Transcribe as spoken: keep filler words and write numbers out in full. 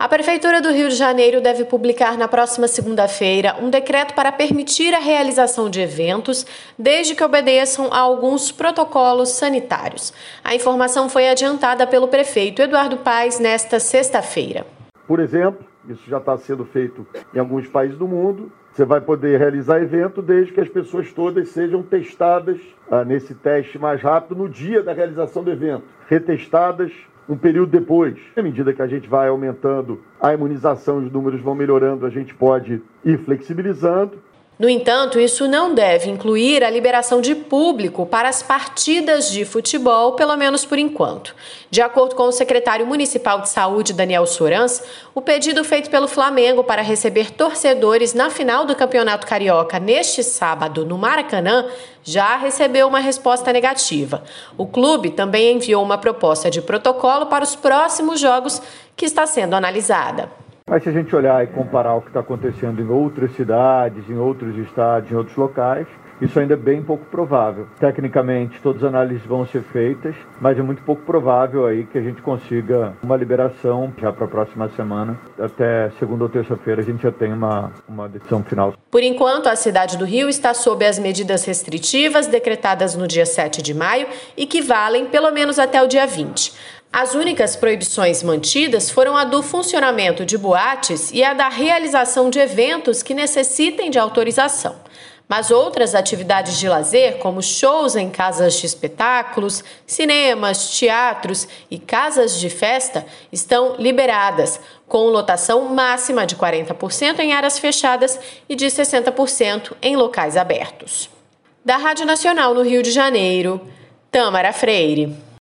A Prefeitura do Rio de Janeiro deve publicar na próxima segunda-feira um decreto para permitir a realização de eventos, desde que obedeçam a alguns protocolos sanitários. A informação foi adiantada pelo prefeito Eduardo Paes nesta sexta-feira. Por exemplo, isso já está sendo feito em alguns países do mundo. Você vai poder realizar evento desde que as pessoas todas sejam testadas ah, nesse teste mais rápido no dia da realização do evento, retestadas um período depois. À medida que a gente vai aumentando a imunização e os números vão melhorando, a gente pode ir flexibilizando. No entanto, isso não deve incluir a liberação de público para as partidas de futebol, pelo menos por enquanto. De acordo com o secretário municipal de saúde, Daniel Sorans, o pedido feito pelo Flamengo para receber torcedores na final do Campeonato Carioca neste sábado no Maracanã já recebeu uma resposta negativa. O clube também enviou uma proposta de protocolo para os próximos jogos que está sendo analisada. Mas se a gente olhar e comparar o que está acontecendo em outras cidades, em outros estados, em outros locais, isso ainda é bem pouco provável. Tecnicamente, todas as análises vão ser feitas, mas é muito pouco provável aí que a gente consiga uma liberação já para a próxima semana. Até segunda ou terça-feira a gente já tem uma, uma decisão final. Por enquanto, a cidade do Rio está sob as medidas restritivas decretadas no dia sete de maio e que valem pelo menos até o dia vinte. As únicas proibições mantidas foram a do funcionamento de boates e a da realização de eventos que necessitem de autorização. Mas outras atividades de lazer, como shows em casas de espetáculos, cinemas, teatros e casas de festa, estão liberadas, com lotação máxima de quarenta por cento em áreas fechadas e de sessenta por cento em locais abertos. Da Rádio Nacional no Rio de Janeiro, Tâmara Freire.